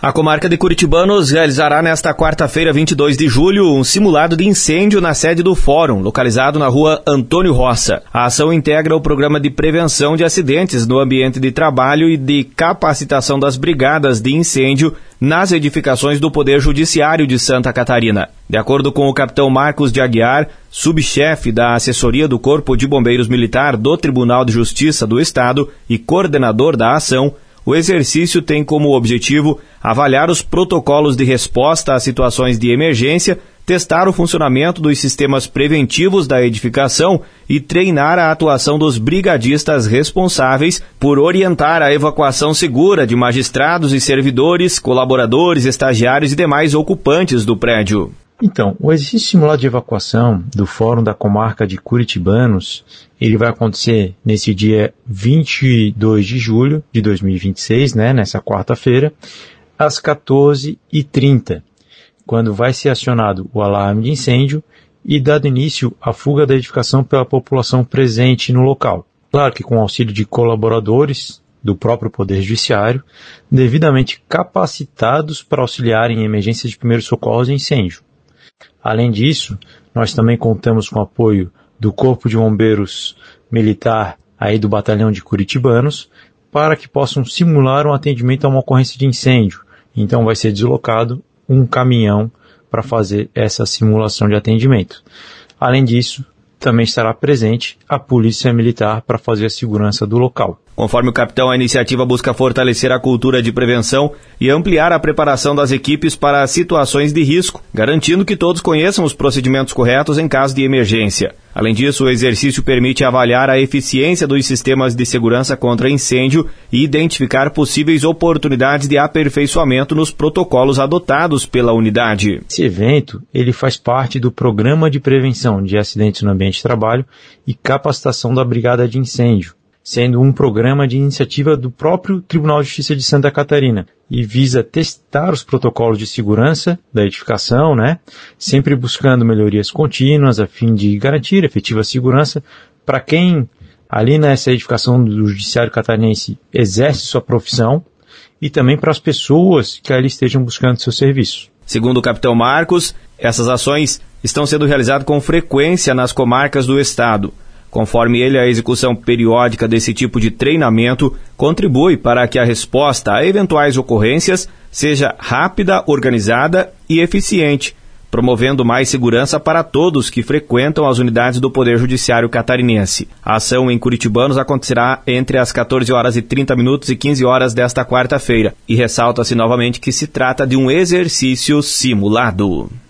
A comarca de Curitibanos realizará nesta quarta-feira, 22 de julho, um simulado de incêndio na sede do Fórum, localizado na rua Antônio Roça. A ação integra o programa de prevenção de acidentes no ambiente de trabalho e de capacitação das brigadas de incêndio nas edificações do Poder Judiciário de Santa Catarina. De acordo com o capitão Marcos de Aguiar, subchefe da assessoria do Corpo de Bombeiros Militar do Tribunal de Justiça do Estado e coordenador da ação, o exercício tem como objetivo avaliar os protocolos de resposta a situações de emergência, testar o funcionamento dos sistemas preventivos da edificação e treinar a atuação dos brigadistas responsáveis por orientar a evacuação segura de magistrados e servidores, colaboradores, estagiários e demais ocupantes do prédio. Então, o exercício simulado de evacuação do Fórum da Comarca de Curitibanos, ele vai acontecer nesse dia 22 de julho de 2026, nessa quarta-feira, às 14h30, quando vai ser acionado o alarme de incêndio e dado início à fuga da edificação pela população presente no local. Claro que com o auxílio de colaboradores do próprio Poder Judiciário, devidamente capacitados para auxiliar em emergências de primeiros socorros e incêndio. Além disso, nós também contamos com o apoio do Corpo de Bombeiros Militar aí do Batalhão de Curitibanos para que possam simular um atendimento a uma ocorrência de incêndio. Então vai ser deslocado um caminhão para fazer essa simulação de atendimento. Além disso, também estará presente a Polícia Militar para fazer a segurança do local. Conforme o capitão, a iniciativa busca fortalecer a cultura de prevenção e ampliar a preparação das equipes para situações de risco, garantindo que todos conheçam os procedimentos corretos em caso de emergência. Além disso, o exercício permite avaliar a eficiência dos sistemas de segurança contra incêndio e identificar possíveis oportunidades de aperfeiçoamento nos protocolos adotados pela unidade. Esse evento ele faz parte do Programa de Prevenção de Acidentes no Ambiente de Trabalho e Capacitação da Brigada de Incêndio, sendo um programa de iniciativa do próprio Tribunal de Justiça de Santa Catarina e visa testar os protocolos de segurança da edificação, sempre buscando melhorias contínuas a fim de garantir efetiva segurança para quem ali nessa edificação do Judiciário Catarinense exerce sua profissão e também para as pessoas que ali estejam buscando seu serviço. Segundo o capitão Marcos, essas ações estão sendo realizadas com frequência nas comarcas do estado. Conforme ele, a execução periódica desse tipo de treinamento contribui para que a resposta a eventuais ocorrências seja rápida, organizada e eficiente, promovendo mais segurança para todos que frequentam as unidades do Poder Judiciário Catarinense. A ação em Curitibanos acontecerá entre as 14h30 e 15 horas desta quarta-feira e ressalta-se novamente que se trata de um exercício simulado.